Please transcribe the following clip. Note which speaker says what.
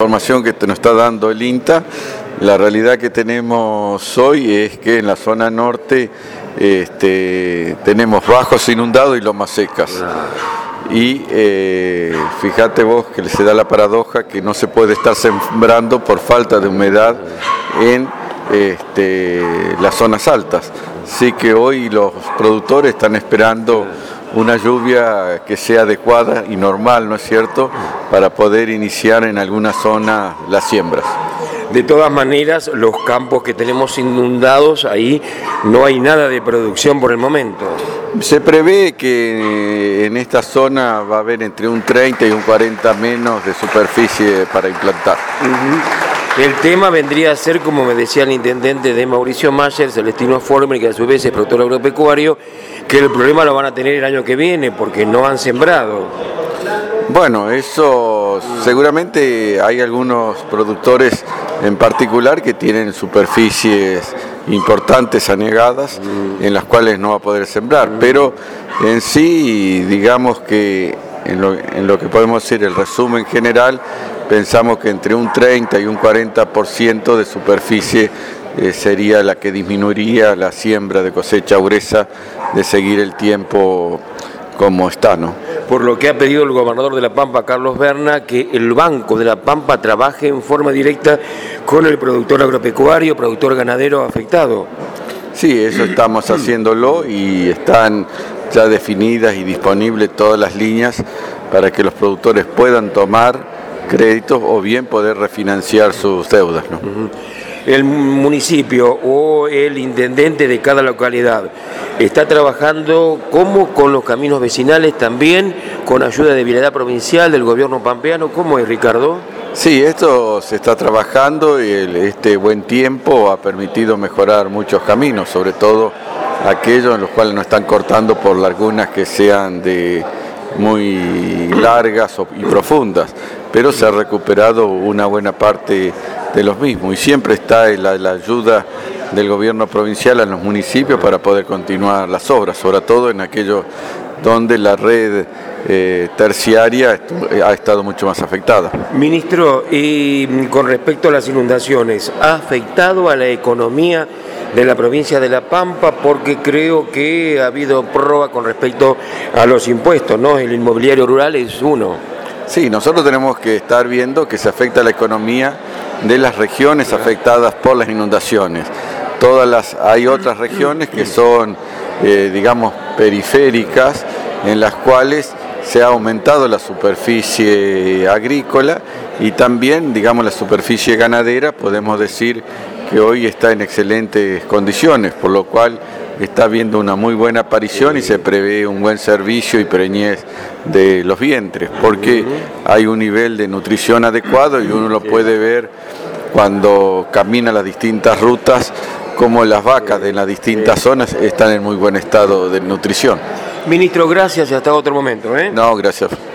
Speaker 1: información que nos está dando el INTA. La realidad que tenemos hoy es que en la zona norte tenemos bajos inundados y lomas secas. Y fíjate vos que se da la paradoja que no se puede estar sembrando por falta de humedad en las zonas altas. Así que hoy los productores están esperando una lluvia que sea adecuada y normal, ¿no es cierto?, para poder iniciar en alguna zona las siembras.
Speaker 2: De todas maneras, los campos que tenemos inundados, ahí no hay nada de producción por el momento.
Speaker 1: Se prevé que en esta zona va a haber entre un 30 y un 40 menos de superficie para implantar.
Speaker 2: El tema vendría a ser, como me decía el intendente de Mauricio Mayer, Celestino Former, que a su vez es productor agropecuario, que el problema lo van a tener el año que viene porque no han sembrado.
Speaker 1: Bueno, eso seguramente hay algunos productores en particular que tienen superficies importantes anegadas en las cuales no va a poder sembrar, pero en sí, digamos que en lo que podemos decir el resumen general, pensamos que entre un 30 y un 40% de superficie sería la que disminuiría la siembra de cosecha gruesa de seguir el tiempo como está, ¿no?
Speaker 2: Por lo que ha pedido el gobernador de La Pampa, Carlos Berna, que el Banco de La Pampa trabaje en forma directa con el productor agropecuario, productor ganadero afectado.
Speaker 1: Sí, eso estamos haciéndolo y están ya definidas y disponibles todas las líneas para que los productores puedan tomar créditos o bien poder refinanciar sus deudas, ¿no?
Speaker 2: El municipio o el intendente de cada localidad está trabajando como con los caminos vecinales también, con ayuda de Vialidad Provincial, del gobierno pampeano. ¿Cómo es, Ricardo?
Speaker 1: Sí, esto se está trabajando y este buen tiempo ha permitido mejorar muchos caminos, sobre todo aquellos en los cuales no están cortando por lagunas que sean de muy largas y profundas, pero se ha recuperado una buena parte de los mismos y siempre está la ayuda del gobierno provincial a los municipios para poder continuar las obras, sobre todo en aquellos donde la red terciaria ha estado mucho más afectada.
Speaker 2: Ministro, y con respecto a las inundaciones, ¿ha afectado a la economía de la provincia de La Pampa? Porque creo que ha habido prórroga con respecto a los impuestos, ¿no? El inmobiliario rural es uno.
Speaker 1: Sí, nosotros tenemos que estar viendo que se afecta la economía de las regiones afectadas por las inundaciones. Hay otras regiones que son, digamos, periféricas, en las cuales se ha aumentado la superficie agrícola y también, digamos, la superficie ganadera, podemos decir que hoy está en excelentes condiciones, por lo cual está habiendo una muy buena aparición y se prevé un buen servicio y preñez de los vientres, porque hay un nivel de nutrición adecuado y uno lo puede ver cuando camina las distintas rutas, como las vacas de las distintas zonas están en muy buen estado de nutrición.
Speaker 2: Ministro, gracias y hasta otro momento.
Speaker 1: No, gracias.